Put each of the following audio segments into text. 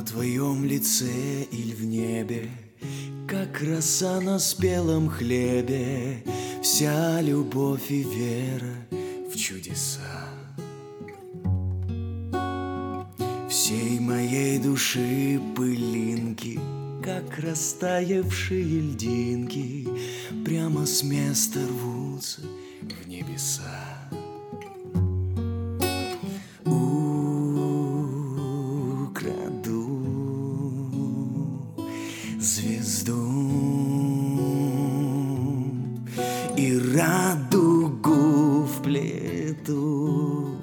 На твоем лице или в небе, как роса на спелом хлебе, вся любовь и вера в чудеса. Всей моей души пылинки, как растаявшие льдинки, прямо с места рвутся в небеса. Звезду и радугу вплету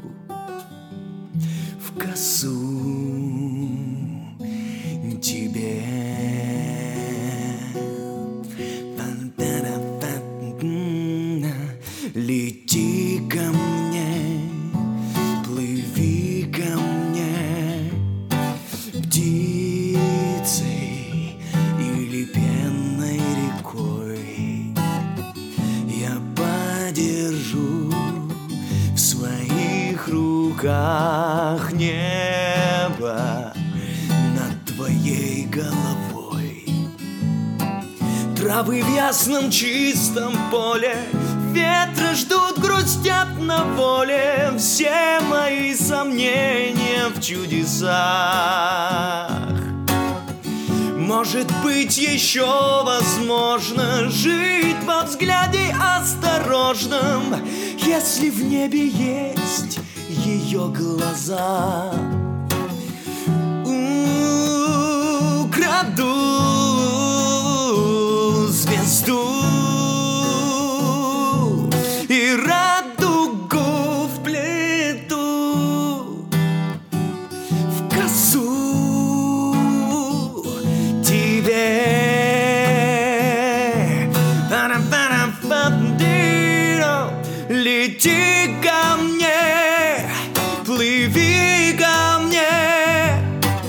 в косу тебе. Лети ко мне, плыви ко мне, птицей или пенной рекой. Я подержу в своих руках небо над твоей головой. Травы в ясном чистом поле, ветры ждут, грустят на воле. Все мои сомнения в чудесах. Может быть, еще возможно жить во взгляде осторожном, если в небе есть ее глаза. Украду звезду и радугу вплету в косу тебе. Лети ко мне, плыви ко мне,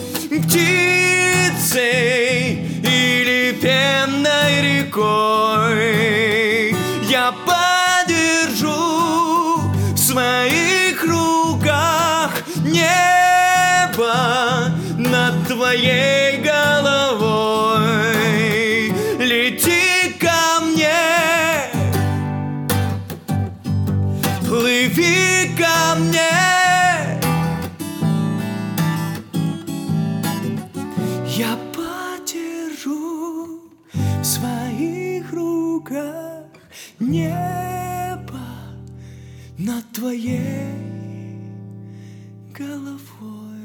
птицей или пенной рекой. Я подержу в своих руках небо над твоей головой. Лети ко мне, плыви ко мне. Я подержу в своих руках небо над твоей головой.